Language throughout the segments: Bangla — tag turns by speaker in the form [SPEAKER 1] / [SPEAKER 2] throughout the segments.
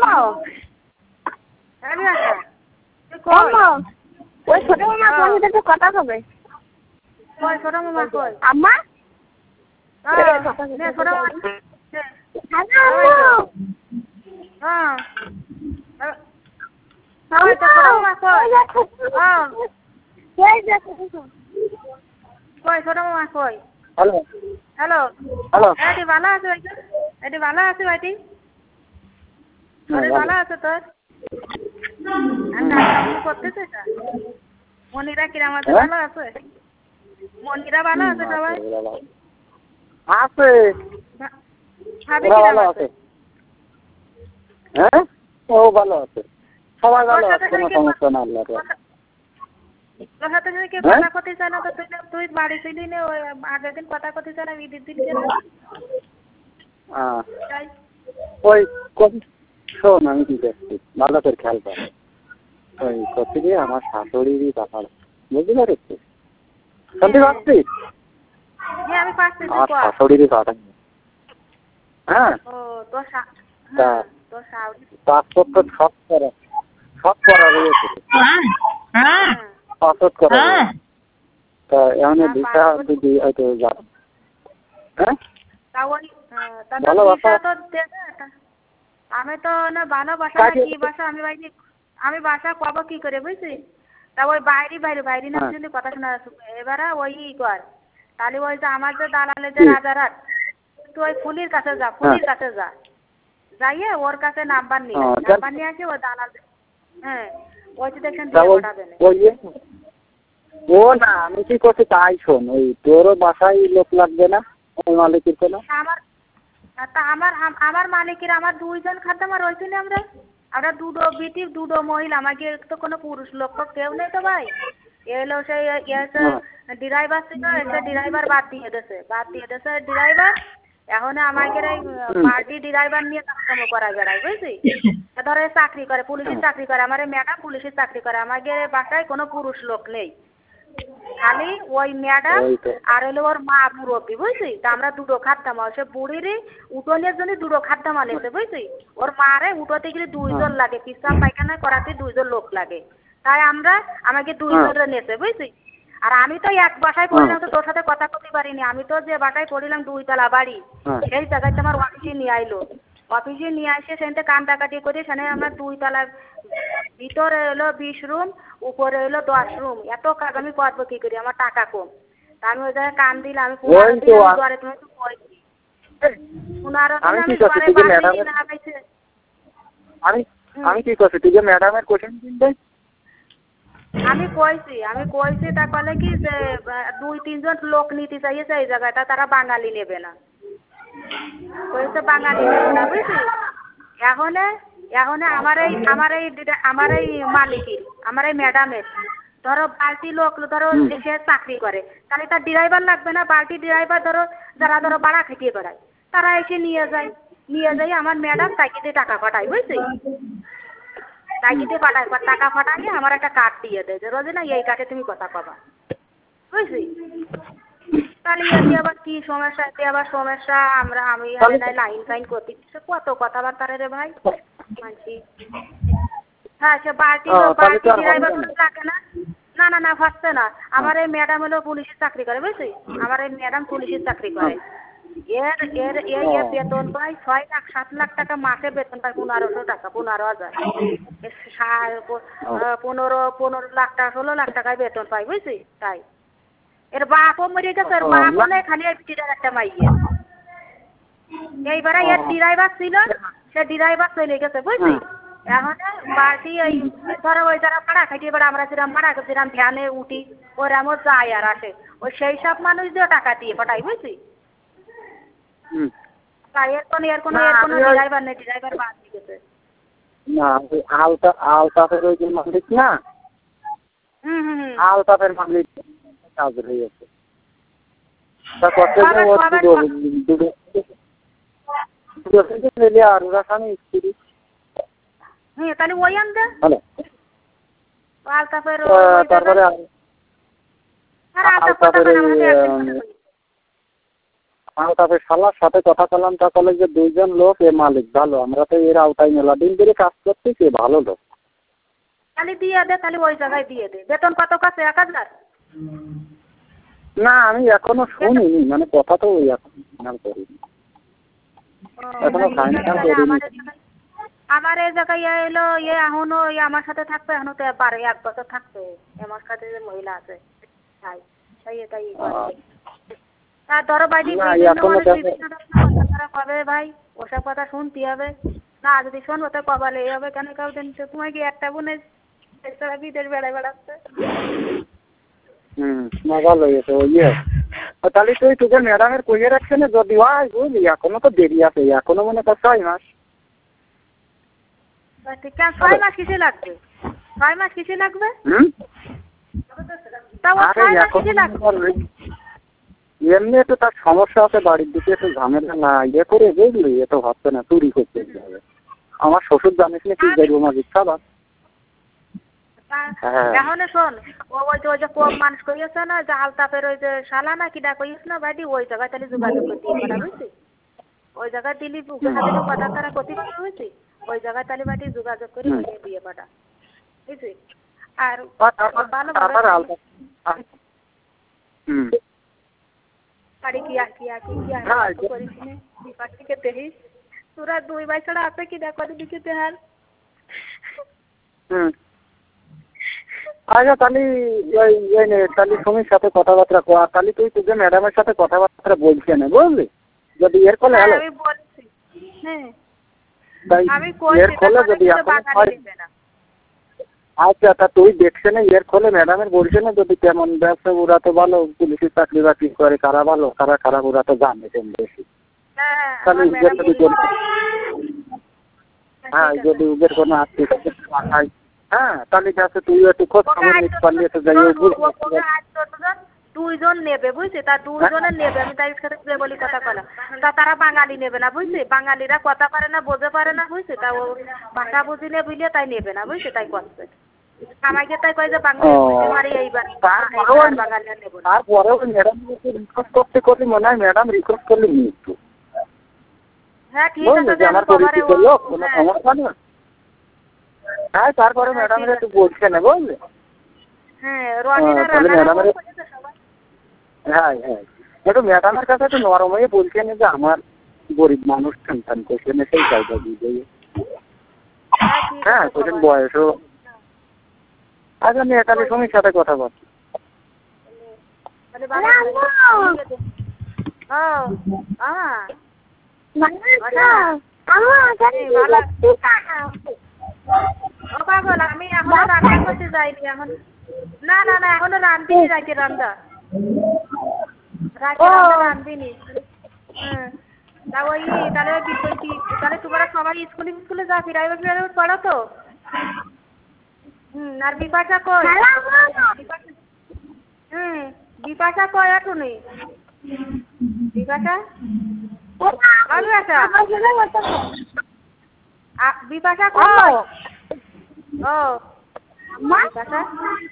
[SPEAKER 1] ওই ছোট মামা তোমার সাথে একটু কথা হবে।
[SPEAKER 2] কই ছোট মামা কই?
[SPEAKER 1] আম্মা
[SPEAKER 2] নে ছোট মামা কই তো ছোট মামা কই? কই ছোট মামা কই?
[SPEAKER 3] হ্যালো
[SPEAKER 2] হ্যালো
[SPEAKER 3] হ্যালো
[SPEAKER 2] এটি ভালো আছে ভাইটি? এটি ভালো আছে ভাইটি? ভালো আছে তোর? আমি করতেছে না মনিরা কিরাম আছে? ভালো আছে? মনিরা ভালো আছে সবাই?
[SPEAKER 3] আছে
[SPEAKER 2] ভাবি কিরাম আছে?
[SPEAKER 3] হ্যাঁ ও ভালো আছে, সবাই ভালো আছে, কোনো সমস্যা না। আল্লাহ
[SPEAKER 2] তোর সাথে যদি কেউ কথা করতে চায় না তো তুই বাড়ি ছিলি না ওই আগের দিন কথা করতে চায় না ঈদের দিন কেন?
[SPEAKER 3] ওই শোন আমি কি করছি ভালো করে খেয়াল কর। ওই করতে গিয়ে আমার শাশুড়িরই ব্যাপার, বুঝতে পারছিস? শুনতে পাচ্ছিস?
[SPEAKER 2] হ্যাঁ আমি পাচ্ছি।
[SPEAKER 3] আমার শাশুড়িরই কথা। হ্যাঁ পাসপোর্ট তো সব করা রয়েছে, পাসপোর্ট করা রয়েছে। তা এমনি ভিসা যদি হয়তো যাবে। হ্যাঁ ভালো বাসা
[SPEAKER 2] আমি তো না ভালো বাসা কি বাসা আমি বাসা কব কি করে বুঝছিস? তা ওই বাইরে না যদি কথা শোনা এবারে ওই কর তাহলে ওই যে আমার যে দালালে যে রাজারহাট তুই ওই ফুলির কাছে যা যাইয়ে ওর কাছে নাম্বার নিয়ে আসে ও দালাল। হ্যাঁ ওই যে দেখেন
[SPEAKER 3] ও না আমি কি করছি তাই শোন, ওই তোরও বাসায় লোক লাগবে না ওই মালিকের কোনো?
[SPEAKER 2] আমার মালিকের আমার দুইজন খাদ্য রয়েছি না আমরা দুটো বিটি দুটো মহিলা, আমাকে তো কোনো পুরুষ লোক তো কেউ নেই তো ভাই। এলো সেই ড্রাইভার ছিল, এসে ড্রাইভার বাদ দিয়ে দিয়েছে ড্রাইভার। এখন আমাকে এই পার্টি ড্রাইভার নিয়ে কাজ করা বেড়ায় বুঝলি? ধরো চাকরি করে, পুলিশের চাকরি করে, আমার ম্যাডাম পুলিশের চাকরি করে, আমাকে বাসায় কোনো পুরুষ লোক নেই, খালি ওই ম্যাডাম আর হলো ওর মা মুরব্বী বুঝলি? তা আমরা দুটো খাদ্দাম সে বুড়িরই উঠোনের জন্য দুটো খাদ্দাম আনেছে বুঝলি? ওর মারে উঠোতে গেলে দুইজন লাগে, পিসাব পায়খানা করাতে দুইজন লোক লাগে, তাই আমাকে দুইজনে নেছে বুঝলি? আর আমি তো এক বাসায় পড়িলাম, তো তোর সাথে কথা বলতে পারিনি। আমি তো যে বাসায় পড়িলাম 2 তলা বাড়ি, সেই জায়গায় আমার অফিসে নিয়ে আইলো। অফিসে নিয়ে আসে সেখানে কান্দাকাটি করে সেখানে আমার 2 তলার ভিতরে হলো 20 রুম, উপরে হলো 10 রুম, এত কাজ আমি করবো কি করি? আমার টাকা কম। তা আমি ওই জায়গায় কান দিলাম, আমি 15 দিন ঘরে তুমি তো কইছি 15 দিন আমি ঘরে লাগাইছে।
[SPEAKER 3] আমি কি করছি তুই যে ম্যাডামের কোশ্চেন দিন
[SPEAKER 2] আমি কইছি তা বলে কি যে 2-3 জন লোক নিতে চাইছে এই জায়গাটা, তারা বাঙালি নেবে না, কইছে বাঙালি নেবে না বুঝলি? এখন আমার এই মালিকের আমার এই ম্যাডামের ধরো বালতি লোক ধরো সে চাকরি করে, তাহলে তার ড্রাইভার লাগবে না? বালতি ড্রাইভার ধরো যারা ধরো ভাড়া খেটিয়ে বেড়ায় তারা এসে নিয়ে যায় আমার ম্যাডাম তাইকিতে টাকা পাঠায় বুঝলি? তাইকিতে পাঠায়, টাকা পাঠাইয়ে আমার একটা কার্ড দিয়ে দেয় যে রোজিনা এই কার্ডে তুমি কথা পাবা বুঝলি? তাহলে এতে আবার কি সমস্যা? আমি লাইন ফাইন করতে কত কথাবার্তা রে ভাই মানছি। হ্যাঁ সে বালতি ড্রাইভার লাগে না? না ফাঁসছে না। আমার এই ম্যাডাম হলো পুলিশের চাকরি করে বুঝলি? আমার এই ম্যাডাম পুলিশের চাকরি করে, এর বেতন পায় 6 লাখ 7 লাখ টাকা মাসে বেতন পায়, 1500 টাকা 15,000 15 লাখ টাকা 16 লাখ টাকায় বেতন পাই বুঝলি? তাই এর বাপও মরে গেছে, এর বাপও নেই, খালি একটা মাইয়ে। এইবারে এর ড্রাইভার ছিল, সে ড্রাইভার চলে গেছে বুঝলি? এখন বাড়তি এই ধরো ওই যারা ভাড়া খাইতে পারে, আমরা যেরকম ভাড়া যেরকম ভ্যানে উঠি ওরকম যায় আর আসে, ওই সেই সব মানুষ দিয়ে টাকা দিয়ে পাঠাই বুঝলি? তাই এর কোনো ড্রাইভার নেই, ড্রাইভার বাদ দিয়ে গেছে।
[SPEAKER 3] না আলতাফের ওই যে মালিক না, আলতাফের মালিক কাজ হয়ে গেছে। তা করতে আর ওরা খানি স্ত্রী।
[SPEAKER 2] তাহলে ওই আনতে আলতাফের
[SPEAKER 3] তারপরে তারপরে শালার সাথে কথা বললাম, তা বলে যে 2 জন লোক এ মালিক ভালো, আমরা তো এর আওতায় মেলা দিন ধরে কাজ করতেছি, ভালো লোক।
[SPEAKER 2] তাহলে দিয়ে দে, তাহলে ওই জায়গায় দিয়ে দে। বেতন কত কাছে? 1000?
[SPEAKER 3] না আমি এখনো শুনিনি, মানে কথা তো ওই এখন ফাইনাল করিনি, এখনো ফাইনাল করিনি।
[SPEAKER 2] আমার এই জায়গায় এলো এখনো আমার সাথে থাকবে, এখনো তো 1 বছর থাকবে আমার সাথে যে মহিলা আছে, তাই এটাই তা ধরো বাইটি কবে ভাই ওসব কথা শুনতে হবে না, যদি শোনবো তো কবালে এই হবে কেন কাউ দিন তোমায় কি একটা বোনে বিদেশ বেড়ায় বেড়াচ্ছে।
[SPEAKER 3] মজা লেগেছে ওই তাহলে তুই তোকে ম্যাডামের কইয়ে রাখছে না, যদি হয় বুঝলি এখনো তো দেরি আছে, এখনো মনে কর 6 মাস।
[SPEAKER 2] 6 মাস কিসে লাগবে? 6 মাস কিসে লাগবে?
[SPEAKER 3] এমনি একটু তার সমস্যা আছে, বাড়ির দিকে একটু ঝামেলা না ইয়ে করে বুঝলি, এ তো হচ্ছে না, চুরি করতে হবে। আমার শ্বশুর জানিস না কি যাইব মাঝে খাবার।
[SPEAKER 2] এখন শোন, ওই যে কম মানুষ করিয়েছে না, যে আলতাপের ওই যে শালা না কিনা করিস না বাড়ি, ওই জায়গায় তাহলে যোগাযোগ করতে পারা বুঝছি, ওই জায়গায় দিলি সাথে কথা তারা করতে পারবে বুঝছি, ওই জায়গায় তাহলে বাড়ি যোগাযোগ করে দিয়ে পাঠা বুঝছি। আর ভালো বাড়ি কি করিস নে বিপাটিকে দেখিস, তোরা 2 ভাই ছাড়া আছে কি দেখ দিকে দেহার।
[SPEAKER 3] আচ্ছা তাহলে তাহলে সুমির সাথে কথাবার্তা কর, তাহলে তুই তোকে ম্যাডামের সাথে কথাবার্তা বলছে না বুঝলি, যদি এর ফলে হ্যালো
[SPEAKER 2] আমি বলছি
[SPEAKER 3] এর ফলে যদি আচ্ছা তা তুই দেখছে না এর ফলে ম্যাডামের বলছে না যদি কেমন ব্যবসা, ওরা তো ভালো পুলিশের চাকরি বাকরি করে, কারা ভালো কারা খারাপ ওরা তো জানে কম বেশি। তাহলে হ্যাঁ যদি ওদের কোনো আত্মীয় পাঠায়, হ্যাঁ তাহলে কাছে তুই একটু খোঁজ খবর নিতে পারলি তো যাই
[SPEAKER 2] 2 জন নেবে বুঝছি, তা 2 জনের নেবে, আমি তাই সাথে বলি কথা বলা, তা তারা বাঙালি নেবে না বুঝছি, বাঙালিরা কথা পারে না বোঝে পারে না বুঝছি, তা ও ভাষা বুঝিলে বুঝলে তাই নেবে না বুঝছি, তাই করছে আমাকে তাই কয় যে বাঙালি এইবার বাঙালি নেব না।
[SPEAKER 3] তারপরে ম্যাডাম রিকোয়েস্ট করতে করলে মনে হয় ম্যাডাম রিকোয়েস্ট করলে মৃত্যু।
[SPEAKER 2] হ্যাঁ ঠিক আছে
[SPEAKER 3] আমার পরিচিত লোক, কোনো সমস্যা নেই। হ্যাঁ তারপরে ম্যাডামের একটু বলছে না বুঝলি। হ্যাঁ হ্যাঁ একটু ম্যাডামের কাছে একটু নরম হয়ে বলছে না যে আমার গরিব মানুষ সন্তান করছে না, সেই জায়গা দিয়ে হ্যাঁ কোথাও বয়সও। আচ্ছা আমি একালে সুমির সাথে কথা বলছি।
[SPEAKER 2] আমি এখনো রান্না করতে যাইনি, এখন না না না এখনো রাঁধবিনি, রাতে রান্না রাঁধবিনি। তা ওই তাহলে তাহলে তোমরা সবাই স্কুলে যা ফিরাইবে পড়ো তো। আর বিপাশা কই? বিপাশা কই এখনই? বিপাশা বিপাশা কই? ও বিপাশা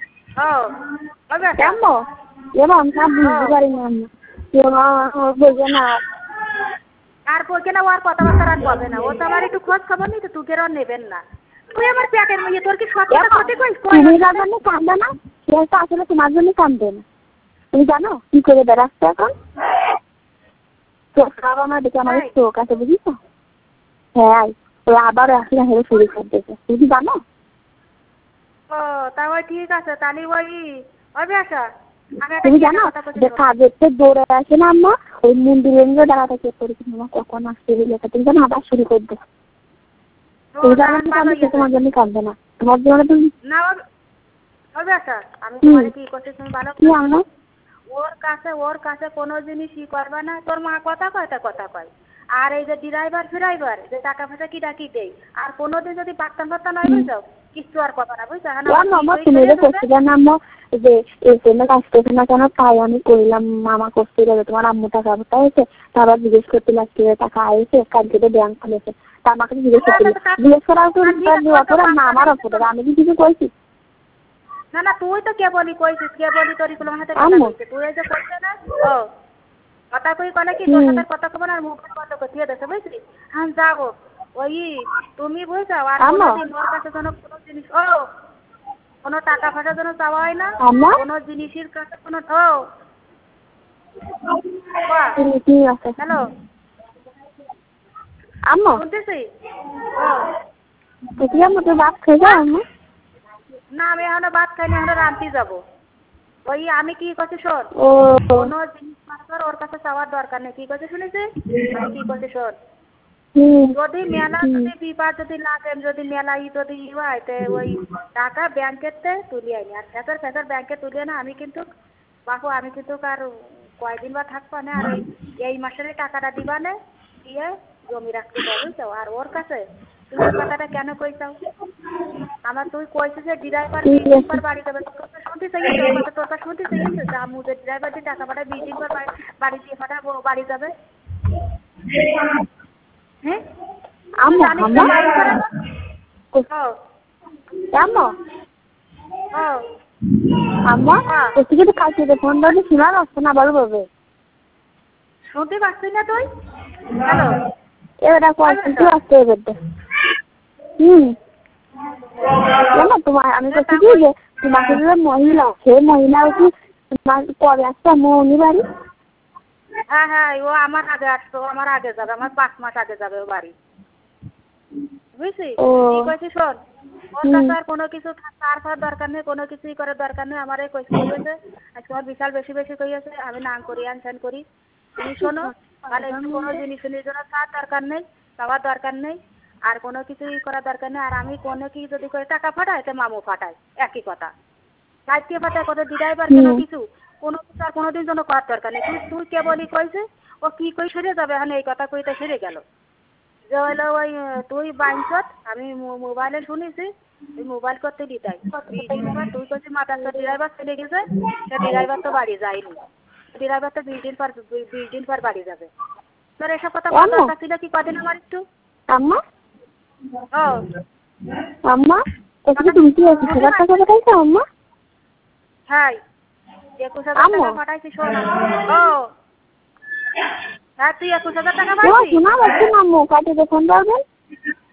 [SPEAKER 2] আর বলছে না, ওর কথাবার্তা আর বলবে না, ও তো আমার একটু খোঁজ খবর নেই তো তোকে আর নেবেন না। তুই আমার পেটের মেয়ে, তোর কি
[SPEAKER 1] কান্দে না, সে তো আসলে তোমার জন্য কান্দে না, তুমি জানো কি করে বেড়াচ্ছে এখন, চোখ খাওয়া আমার দেখে আমার চোখ আছে বুঝিস। হ্যাঁ ওই আবার আসলে হেরে শুরু করতেছে, তুমি জানো।
[SPEAKER 2] ও তাহলে ঠিক আছে, তাহলে ওই আসা
[SPEAKER 1] তুমি জানো যে কাজের দৌড়ে আসে না আম্মা, ওই মন্দিরের দাঁড়াতে চেক করেছি কখন আসতে হইলে, তুমি জানো আবার শুরু করবে। তুমি জানো তোমার জন্য কাঁদবে না, তোমার জন্য তুমি
[SPEAKER 2] না আমি তোমাকে কি করছি তুমি ভালো কি
[SPEAKER 1] আম্মা,
[SPEAKER 2] ওর কাছে কোনো জিনিস ই করবে না, তোর মা কথা কয় তা কথা কয়। আর এই যে ড্রাইভার যে টাকা পয়সা কি ডাকি দেয়, আর কোনোদিন যদি পাত্তা ফাত্তা নয় বুঝছো কিছু আর কথা না বুঝছো।
[SPEAKER 1] যে এই জন্য কাজ করছে না কেন, তাই আমি করলাম, মামা করতে গেলে তোমার আম্মু টাকা পয়সা হয়েছে, তারপর জিজ্ঞেস করতে লাগছে টাকা আয়েছে, কালকে তো ব্যাংক খুলেছে, তা আমাকে জিজ্ঞেস করতে জিজ্ঞেস করার তো আমার অপরাধ, আমি কি কিছু কইছি?
[SPEAKER 2] না না তুই তো কেবলই কইছিস, কেবলই তোর কোনো হাতে তুই যে কইছে না। ও কথা কই কলে কি তোর সাথে কথা কব না আর মোবাইল বন্ধ করে দিয়ে দেছে বুঝলি হ্যাঁ যাবো ওই তুমি বুঝছো আর কোনোদিন ওর কাছে যেন কোনো জিনিস কোনো টাকা পয়সা যেন চাওয়া হয় না কোনো জিনিসের কাছে কোনো হ্যালো
[SPEAKER 1] আম্মা
[SPEAKER 2] শুনতেছি
[SPEAKER 1] দেখি আম্মা তুই ভাত খেয়ে যাও আম্মা
[SPEAKER 2] না আমি এখনো ভাত খাইনি এখনো রাঁধতে যাবো ওই আমি কি করছি শোন কোনো জিনিস ওর কাছে চাওয়ার দরকার নেই কি করছে শুনেছি আমি কি করছি শোন যদি মেলা যদি বিবাদ যদি লাগে যদি মেলা যদি হয় তো ওই টাকা ব্যাংকেতে তুলি আনি আর ফেসার ব্যাংকে তুলে না আমি কিন্তু বাপু আমি কিন্তু আর কয়দিন বা থাকবো না আর এই মাসের টাকাটা দিবা না দিয়ে জমি রাখতে বুঝছো আর ওর কাছে তুমি কথাটা কেন কইছাও আমার তুই কইছিস যে ড্রাইভার বাড়ি যাবে শুনতে চাইছে ওর কথা তোর কথা শুনতে চাইছে যে আমু যে ড্রাইভার যে টাকা পাঠায় 20 দিন পর বাড়ি দিয়ে পাঠাবো বাড়ি যাবে হ্যাঁ
[SPEAKER 1] আম্মা আম্মা আম্মা আম্মা ওদিকে তো কালকে ফোন দিয়ে শোনা যাচ্ছে না ভালো ভাবে
[SPEAKER 2] শুনতে পাচ্ছিস না তুই হ্যালো
[SPEAKER 1] এবারে কোয়ালিটি আসতে হবে জানো তোমার আমি বলছি কি যে তোমাকে যে মহিলা সে মহিলা কি তোমার কবে আসছে মৌনি বাড়ি
[SPEAKER 2] হ্যাঁ হ্যাঁ ও আমার আগে আসতো আমার আগে যাবে আমার 5 মাস আগে যাবে ও বাড়ি বুঝছিস কি কইছিস শোন ওর কাছে আর কোনো কিছু তার দরকার নেই কোনো কিছুই করার দরকার নেই আমার এই কইছে আজকে আমার বিশাল বেশি বেশি কইছে আমি নাম করি আনসান করি তুমি শোনো মানে কোনো জিনিসের জন্য তার দরকার নেই চাওয়ার দরকার নেই আর কোনো কিছুই করার দরকার নেই আর আমি কোনো কি যদি করে টাকা ফাটাই তো মামু ফাটাই একই কথা কাইতে ফাটায় কত ড্রাইভার কোনো কিছু আর কোনোদিন জন্য করার দরকার নেই তুই কেবলই কইছে ও কি কই সেরে যাবে এখন এই কথা কইতে সেরে গেল যে হলো ওই তুই বাইনছত আমি মোবাইলে শুনেছি তুই মোবাইল করতে দিতাই তুই কইছিস মাতার ড্রাইভার চলে গেছে সে ড্রাইভার তো বাড়ি যায়নি ড্রাইভার তো 20 দিন পর বাড়ি যাবে তোর এসব কথা বলার দরকার ছিল কি কদিন আমার একটু
[SPEAKER 1] আম্মা আম্মা তুমি কি 21,000 টাকা পাঠাইছো আম্মা
[SPEAKER 2] হ্যাঁ 21,000 টাকা পাঠাইছি শোন হ্যাঁ তুই 21,000 টাকা পাইছিস
[SPEAKER 1] শোনা যাচ্ছে না আম্মু কাটিয়ে ফোন করবেন